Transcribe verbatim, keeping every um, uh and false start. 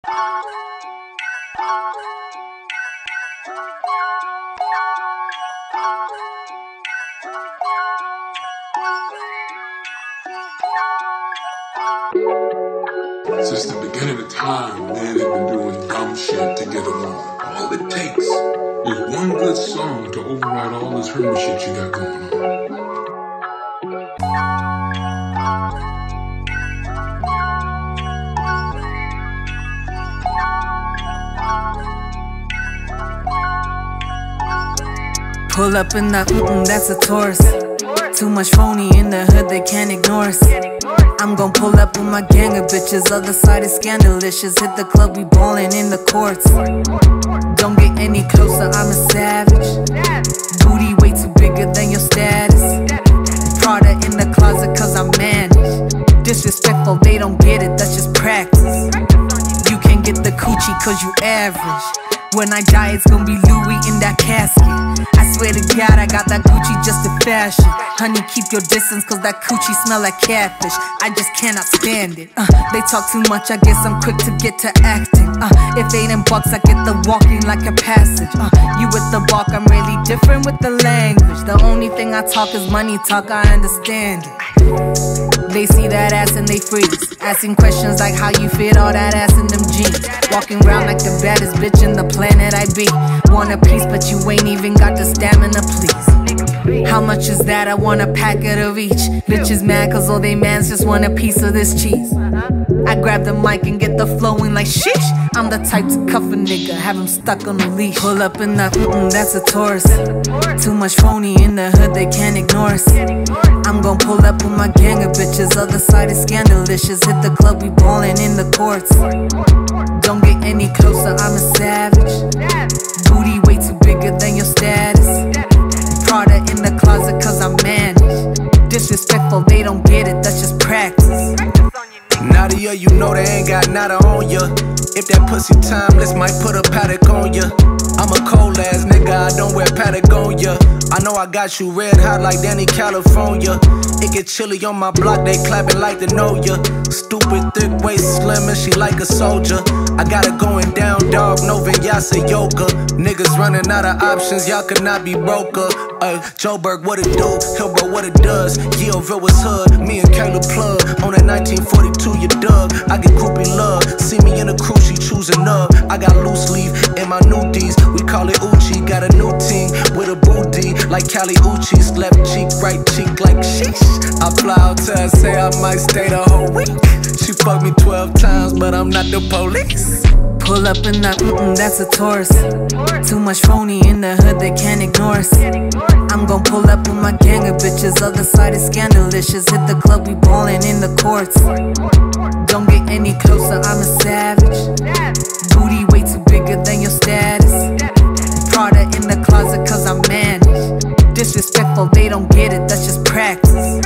Since the beginning of time, man, they've been doing dumb shit to get along. All it takes is one good song to override all this hermit shit you got going on. Pull up in the mm-mm, that's a Taurus. Too much phony in the hood, they can't ignore us. I'm gon' pull up with my gang of bitches. Other side is scandalicious. Hit the club, we ballin' in the courts. Don't get any closer, I'm a savage. Booty way too bigger than your status. Prada in the closet cause I'm managed. Disrespectful, they don't get it, that's just practice. You can't get the coochie cause you average. When I die, it's gonna be Louis in that casket. I swear to God, I got that Gucci just to fashion. Honey, keep your distance, cause that coochie smell like catfish. I just cannot stand it. uh, They talk too much, I guess I'm quick to get to acting. uh, If ain't in bucks, I get the walking like a passage. uh, You with the balk, I'm really different with the language. The only thing I talk is money talk, I understand it. They see that ass and they freeze, asking questions like how you fit all that ass in them jeans. Walking around like the baddest bitch in the planet I be. Want a piece but you ain't even got the stamina, please. How much is that? I want a packet of each. Bitches mad cause all they mans just want a piece of this cheese. I grab the mic and get the flowing like sheesh. I'm the type to cuff a nigga, have him stuck on a leash. Pull up in the mm-mm, that's a Taurus. Too much phony in the hood, they can't ignore us. I'm gon' pull up with my gang of bitches. Other side is scandalicious. Hit the club, we ballin' in the courts. Don't get any closer, I'm a savage. Booty way too bigger than your status. Prada in the closet cause I'm managed. Disrespectful, they don't get it, that's just practice. Nadia, you know they ain't got nada on ya. If that pussy timeless, might put a paddock on ya. I'm a cold ass nigga, I don't wear Patagonia. I know I got you red hot like Danny California. It get chilly on my block, they clapping like they know ya. Stupid, thick waist, slim, and she like a soldier. I got it going down, dog, no vinyasa yoga. Niggas running out of options, y'all could not be broker. Uh, Joburg, what it do? Hillbro, what it does? Yeovil was hood, me and Caleb plug. On that nineteen forty-two, you dug. I get groupie love, see me in a crew, she choosing up. I got loose leaf in my new D's, we call it Uchi. Got a new team with a booty, like Cali Uchis. Left cheek, right cheek, like sheesh. I fly out to her, say I might stay the whole week. She fucked me twelve times, but I'm not the police. Pull up in the mm-mm, that's a Taurus. Too much phony in the hood, they can't ignore us. I'm gon' pull up with my gang of bitches. Other side is scandalicious. Hit the club, we ballin' in the courts. Don't get any closer, I'm a savage. Booty way too bigger than your status. Prada in the closet cause I'm managed. Disrespectful, they don't get it, that's just practice.